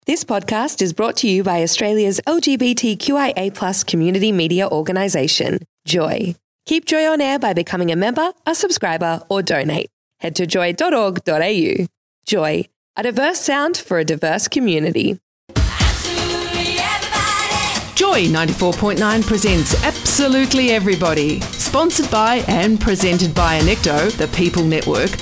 This podcast is brought to you by Australia's LGBTQIA+ community media organisation, Joy. Keep Joy on air by becoming a member, a subscriber, or donate. Head to joy.org.au. Joy, a diverse sound for a diverse community. Joy 94.9 presents Absolutely Everybody. Sponsored by and presented by Anecto, the People Network.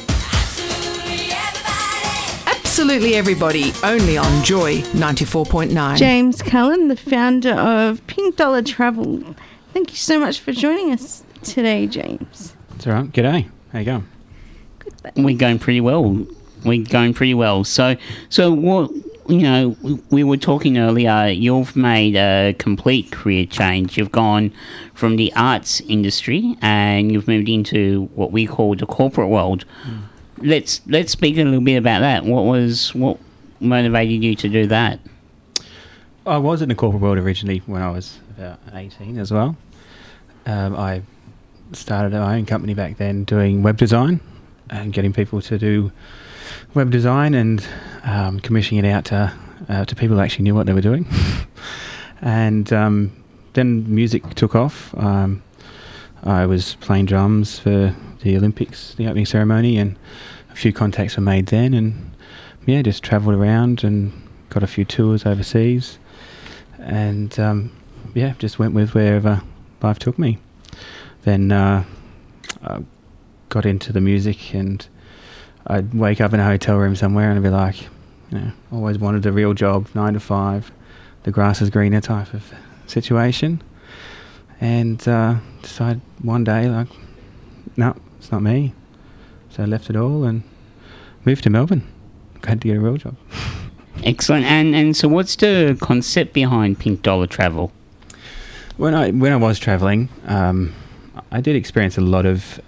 Absolutely Everybody, only on Joy 94.9. James Cullen, the founder of Pink Dollar Travel. Thank you so much for joining us today, James. That's all right. G'day. How you going? Good. We're going pretty well. So what, we were talking earlier, you've made a complete career change. You've gone from the arts industry and you've moved into what we call the corporate world. Let's speak a little bit about that. What motivated you to do that? I was in the corporate world originally when I was about 18 as well. I started my own company back then doing web design and getting people to do web design and commissioning it out to people who actually knew what they were doing. And then music took off. I was playing drums for the Olympics, the opening ceremony, and a few contacts were made then, and just travelled around and got a few tours overseas, and just went with wherever life took me. Then I got into the music, and I'd wake up in a hotel room somewhere and I'd be like, always wanted a real job, 9 to 5, the grass is greener type of situation, and decided one day, like, no, it's not me. So I left it all and moved to Melbourne. Had to get a real job. Excellent. And so what's the concept behind Pink Dollar Travel? When I was travelling, I did experience a lot of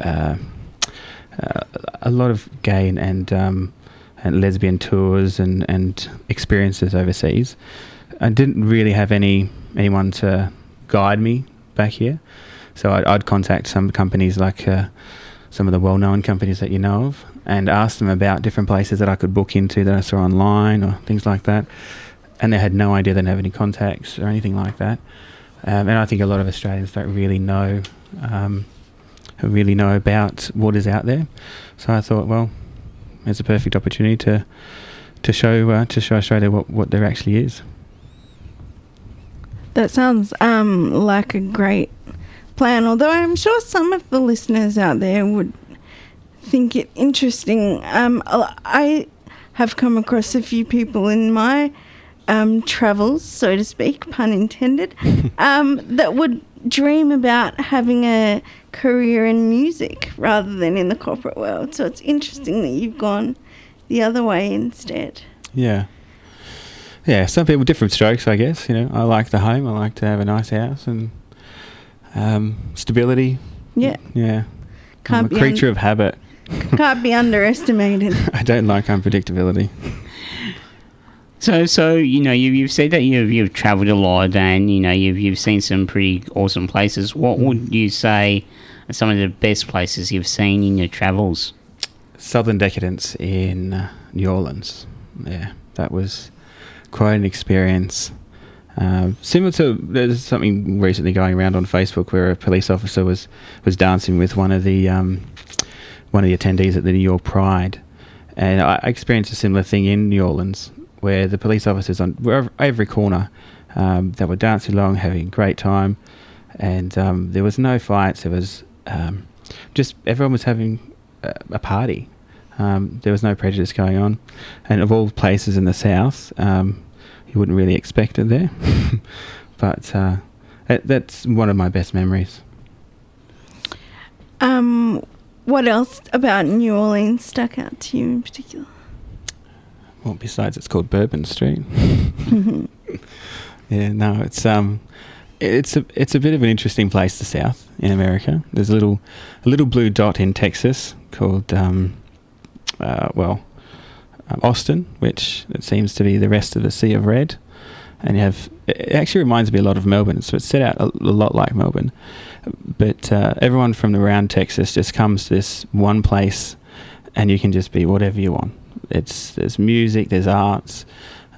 gay and lesbian tours and experiences overseas. I didn't really have anyone to guide me back here, so I'd contact some companies like some of the well-known companies that you know of and ask them about different places that I could book into that I saw online or things like that, and they had no idea they didn't have any contacts or anything like that. And I think a lot of Australians don't really know about what is out there. So I thought, well, it's a perfect opportunity to show Australia what there actually is. That sounds like a great plan, although I'm sure some of the listeners out there would think it interesting. I have come across a few people in my travels, so to speak, pun intended, that would dream about having a career in music rather than in the corporate world. So it's interesting that you've gone the other way instead. Yeah, some people, different strokes, I guess. I like the home. I like to have a nice house and stability. Yeah. I'm a creature of habit. Can't be underestimated. I don't like unpredictability. So you've said that you've travelled a lot and you've seen some pretty awesome places. What would you say are some of the best places you've seen in your travels? Southern Decadence in New Orleans. Yeah, that was quite an experience. Similar to, there's something recently going around on Facebook where a police officer was dancing with one of the attendees at the New York Pride, and I experienced a similar thing in New Orleans where the police officers on every corner that were dancing along, having a great time, and there was no fights. There was just everyone was having a party. There was no prejudice going on, and of all places in the South, you wouldn't really expect it there. But that's one of my best memories. What else about New Orleans stuck out to you in particular? Well, besides it's called Bourbon Street. Yeah, no, it's a bit of an interesting place, the South in America. There's a little blue dot in Texas called Austin, which it seems to be the rest of the Sea of Red. And it actually reminds me a lot of Melbourne, so it's set out a lot like Melbourne. But everyone from around Texas just comes to this one place, and you can just be whatever you want. There's music, there's arts,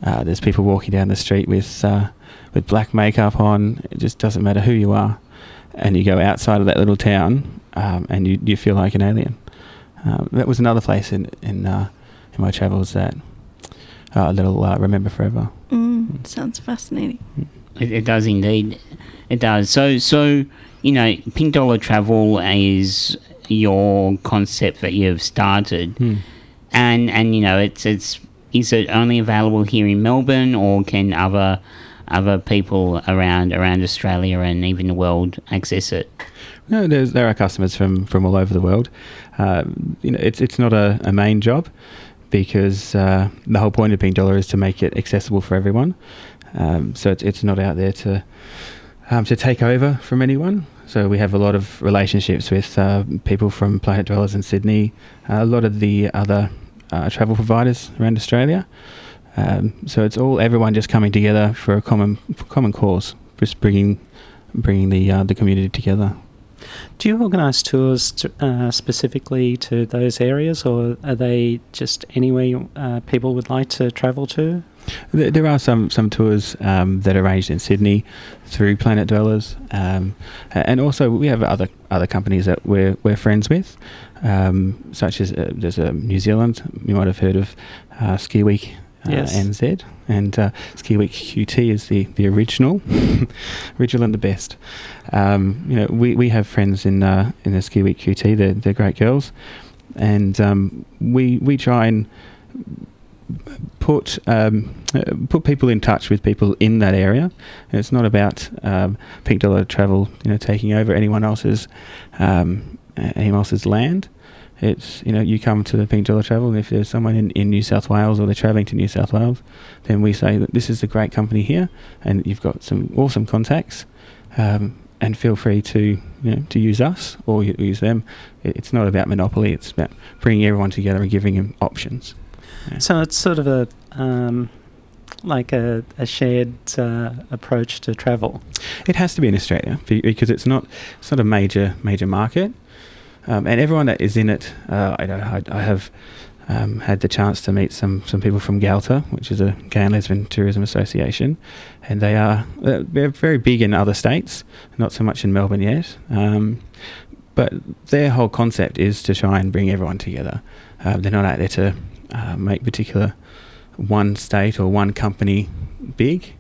There's people walking down the street with black makeup on. It just doesn't matter who you are. And you go outside of that little town, and you feel like an alien. That was another place in my travels that that'll remember forever. Sounds fascinating. It does indeed. It does. So Pink Dollar Travel is your concept that you've started, and it's is it only available here in Melbourne, or can other people around Australia and even the world access it? No, there are customers from all over the world. It's not a main job, because the whole point of Pink Dollar is to make it accessible for everyone. So it's not out there to take over from anyone. So we have a lot of relationships with people from Planet Dwellers in Sydney, a lot of the other travel providers around Australia. So it's all everyone just coming together for a common cause, just bringing the community together. Do you organise tours specifically to those areas, or are they just anywhere people would like to travel to? There are some tours that are arranged in Sydney through Planet Dwellers, and also we have other companies that we're friends with, such as there's a New Zealand. You might have heard of Ski Week. Yes. NZ, and Ski Week QT is the original and the best. We have friends in the Ski Week QT. They're great girls, and we try and put people in touch with people in that area. And it's not about Pink Dollar Travel, taking over anyone else's land. It's, you come to the Pink Dollar Travel, and if there's someone in New South Wales, or they're travelling to New South Wales, then we say that this is a great company here, and you've got some awesome contacts, and feel free to use us or use them. It's not about monopoly. It's about bringing everyone together and giving them options. Yeah. So it's sort of a shared approach to travel. It has to be in Australia, because it's not a major market. And everyone that is in it, I have had the chance to meet some people from GALTA, which is a Gay and Lesbian Tourism Association, and they're very big in other states, not so much in Melbourne yet. But their whole concept is to try and bring everyone together. They're not out there to make particular one state or one company big.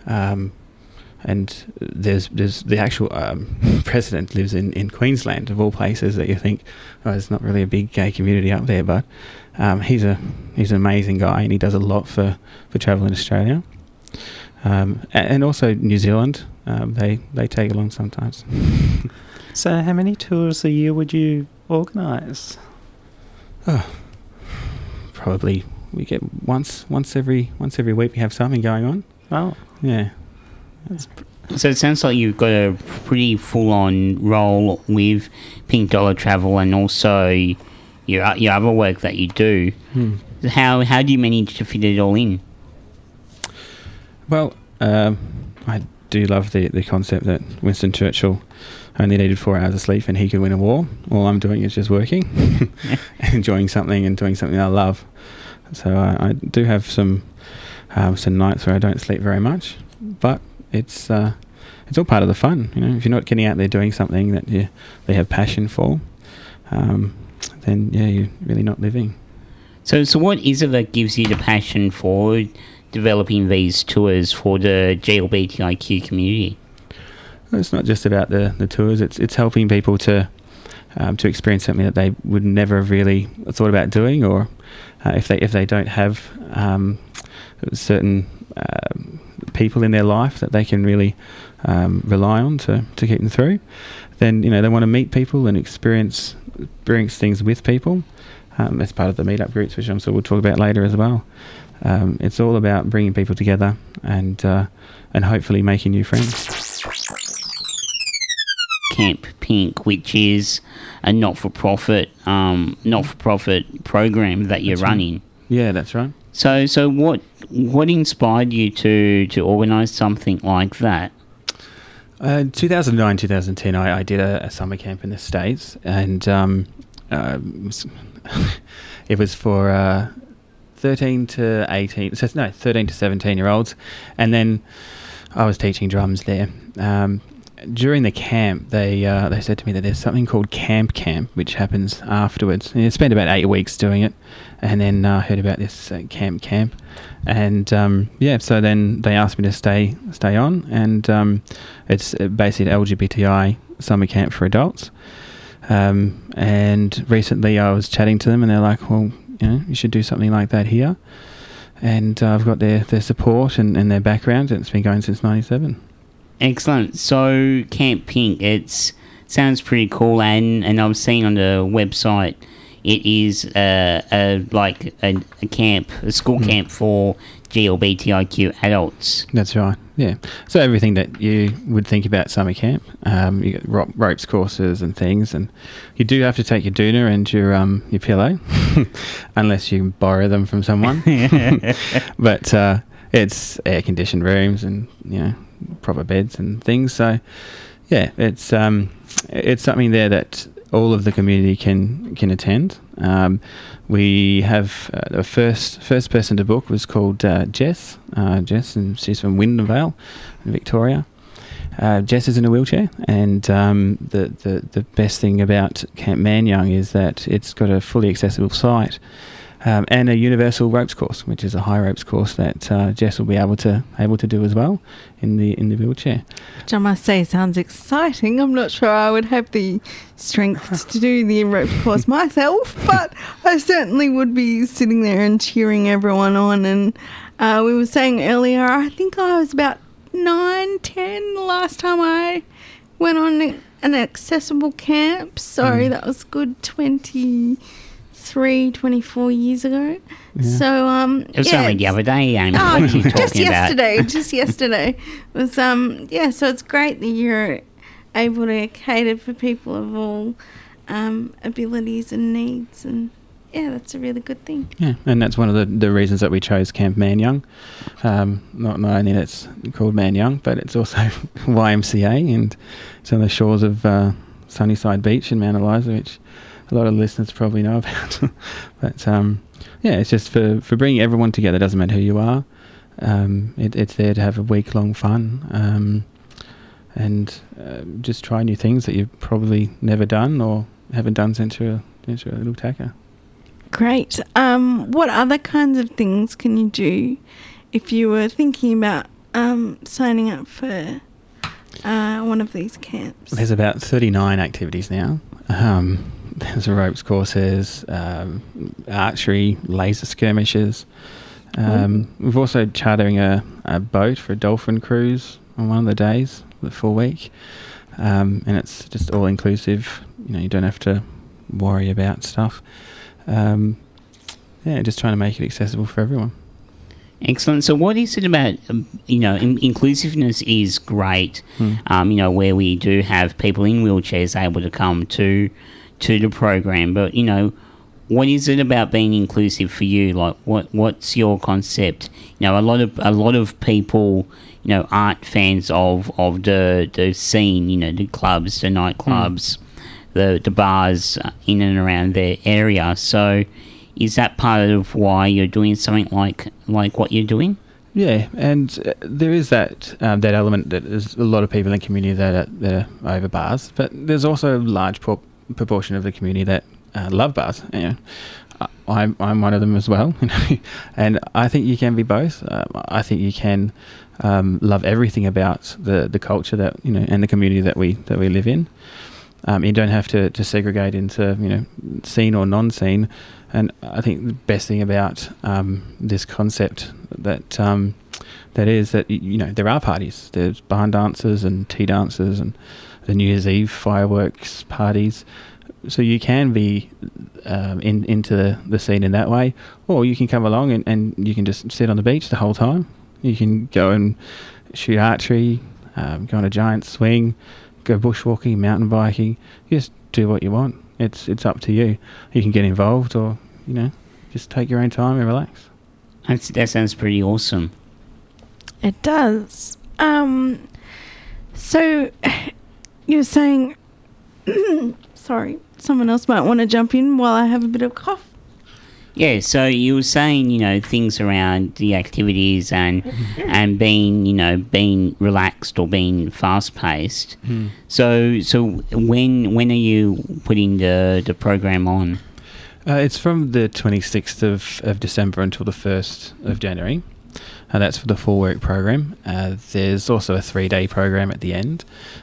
And there's the actual president lives in Queensland, of all places, that you think, there's not really a big gay community up there, but he's an amazing guy, and he does a lot for travel in Australia, and also New Zealand. They tag along sometimes. So how many tours a year would you organise? Probably we get once every week we have something going on. Oh, yeah. So it sounds like you've got a pretty full-on role with Pink Dollar Travel, and also your other work that you do. How do you manage to fit it all in? Well, I do love the concept that Winston Churchill only needed 4 hours of sleep and he could win a war. All I'm doing is just working and enjoying something and doing something I love. So I do have some nights where I don't sleep very much, but it's all part of the fun. If you're not getting out there doing something that they have passion for, then you're really not living. So what is it that gives you the passion for developing these tours for the GLBTIQ community? Well, it's not just about the tours. It's helping people to experience something that they would never have really thought about doing, or if they don't have certain people in their life that they can really rely on to keep them through, then they want to meet people and experience things with people. That's part of the meetup groups, which I'm sure we'll talk about later as well. It's all about bringing people together and hopefully making new friends. Camp Pink, which is a not-for-profit program that you're running. Yeah, that's right. So what inspired you to organise something like that? 2009, 2010, I did a summer camp in the States, and it was for 13 to 18, 13 to 17-year-olds, and then I was teaching drums there. During the camp, they said to me that there's something called camp, which happens afterwards. And I spent about 8 weeks doing it, and then heard about this camp, and so then they asked me to stay on, and it's basically an LGBTI summer camp for adults. And recently I was chatting to them, and they're like, well, you should do something like that here. And I've got their support and their background, and it's been going since 97. Excellent. So Camp Pink, it sounds pretty cool, and I've seen on the website it is like a camp, a school camp for GLBTIQ adults. That's right. Yeah. So everything that you would think about summer camp, you got ropes courses and things, and you do have to take your doona and your pillow, unless you borrow them from someone. But it's air conditioned rooms and proper beds and things. So yeah, it's something there that all of the community can attend. We have the first person to book was called Jess, and she's from Wyndham Vale in Victoria. Jess is in a wheelchair, and the best thing about Camp Manyang is that it's got a fully accessible site and a universal ropes course, which is a high ropes course that Jess will be able to do as well in the wheelchair. Which I must say sounds exciting. I'm not sure I would have the strength to do the ropes course myself, but I certainly would be sitting there and cheering everyone on. And we were saying earlier, I think I was about 9, 10 the last time I went on an accessible camp. Sorry, that was good 24 years ago. Yeah. So it was only the other day, Amy. Oh, what are you talking about? Just yesterday. It was so it's great that you're able to cater for people of all abilities and needs, and that's a really good thing. Yeah, and that's one of the reasons that we chose Camp Manyang. Not only that it's called Manyang, but it's also YMCA, and it's on the shores of Sunnyside Beach in Mount Eliza, which a lot of listeners probably know about. But it's just for bringing everyone together. It doesn't matter who you are. It's there to have a week-long fun and just try new things that you've probably never done or haven't done since you're a little tacker. Great. What other kinds of things can you do if you were thinking about signing up for one of these camps? There's about 39 activities now. There's ropes courses, archery, laser skirmishes. We've also chartering a boat for a dolphin cruise on one of the days, the full week. And it's just all inclusive. You don't have to worry about stuff. Just trying to make it accessible for everyone. Excellent. So what is it about, inclusiveness is great, where we do have people in wheelchairs able to come to the program, but, what is it about being inclusive for you? Like, what's your concept? A lot of people, aren't fans of the scene, the clubs, the nightclubs, the bars in and around their area. So is that part of why you're doing something like what you're doing? Yeah, and there is that element that there's a lot of people in the community that are over bars, but there's also a large proportion of the community that love bars. I'm one of them as well, and I think you can be both. I think you can love everything about the culture that and the community that we live in. You don't have to segregate into seen or non-seen. And I think the best thing about this concept that is that there are parties. There's barn dances and tea dances and the New Year's Eve fireworks parties. So you can be into the scene in that way, or you can come along and you can just sit on the beach the whole time. You can go and shoot archery, go on a giant swing, go bushwalking, mountain biking. You just do what you want. It's up to you. You can get involved or, just take your own time and relax. That sounds pretty awesome. It does. So you're saying, sorry, someone else might want to jump in while I have a bit of a cough. Yeah, so you were saying, things around the activities and being relaxed or being fast paced. So when are you putting the program on? It's from the 26th of December until the 1st of January. That's for the 4-week program. There's also a 3-day program at the end.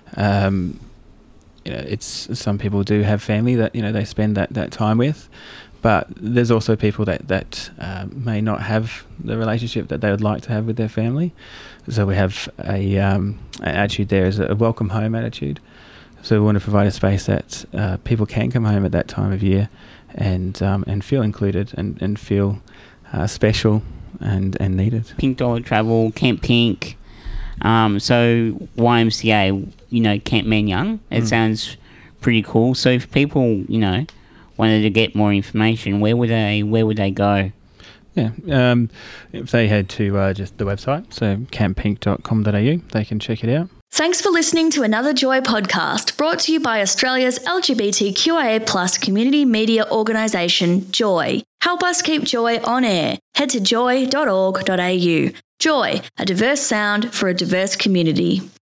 It's some people do have family that they spend that time with. But there's also people that may not have the relationship that they would like to have with their family. So we have an attitude there is a welcome home attitude. So we want to provide a space that people can come home at that time of year and feel included and feel special and needed. Pink Dollar Travel, Camp Pink, so YMCA, Camp Manyang. It sounds pretty cool. So if people, wanted to get more information, where would they go? Yeah, if they head to just the website, so camppink.com.au, they can check it out. Thanks for listening to another Joy podcast brought to you by Australia's LGBTQIA+ community media organisation, Joy. Help us keep Joy on air. Head to joy.org.au. Joy, a diverse sound for a diverse community.